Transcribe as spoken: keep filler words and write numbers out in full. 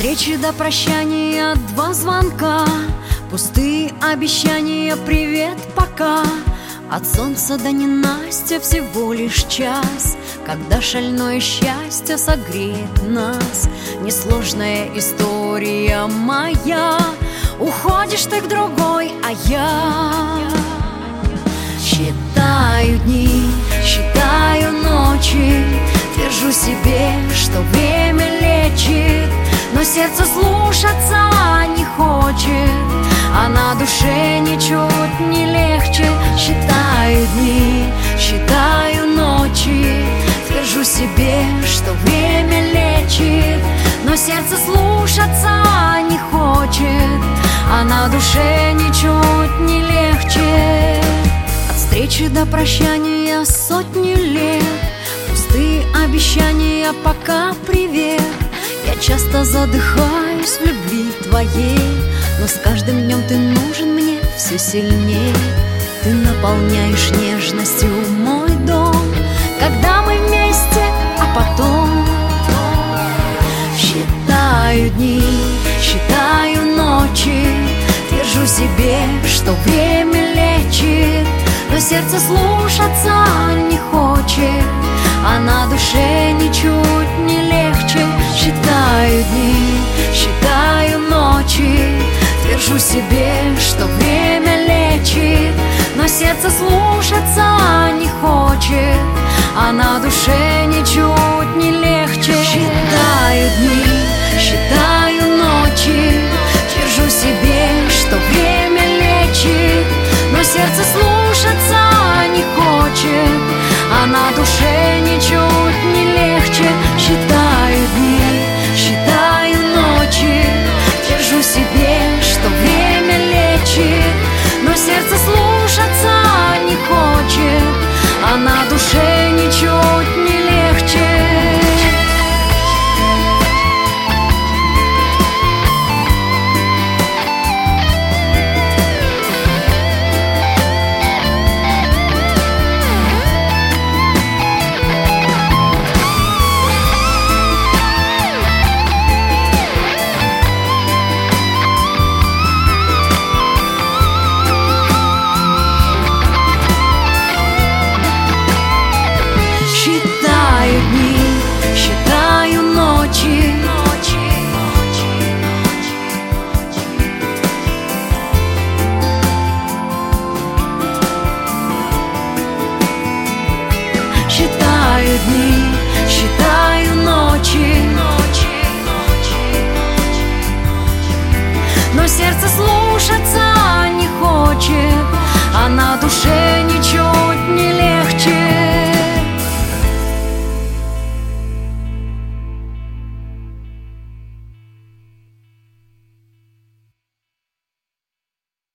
встречи до прощания два звонка, пустые обещания, привет, пока. От солнца до ненастья всего лишь час, когда шальное счастье согреет нас. Несложная история моя, уходишь ты к другой, а я считаю дни, считаю ночи, твержу себе, что время лечит, но сердце слушаться не хочет, а на душе ничуть не легче. Считаю дни, считаю ночи, твержу себе, что время лечит, но сердце слушаться не хочет, а на душе ничуть не легче. От встречи до прощания сотни лет, пустые обещания, пока привет. Я часто задыхаюсь в любви твоей, но с каждым днем ты нужен мне все сильнее. Ты наполняешь нежностью мой дом, когда мы вместе, а потом считаю дни, считаю ночи, твержу себе, что время лечит, но сердце слушаться не хочет, а на душе ничуть не легче. Считаю дни, считаю ночи, твержу себе, что время лечит, но сердце слушаться не хочет, а на душе ничуть не легче. Считаю дни, считаю ночи, твержу себе, что время лечит, но сердце слушаться не хочет, а на душе ничуть не легче. Считаю дни, считаю ночи, твержу себе, что время лечит, но сердце слушаться не хочет, а на душе ничуть не легче. Считаю дни, считаю ночи, но сердце слушаться не хочет, а на душе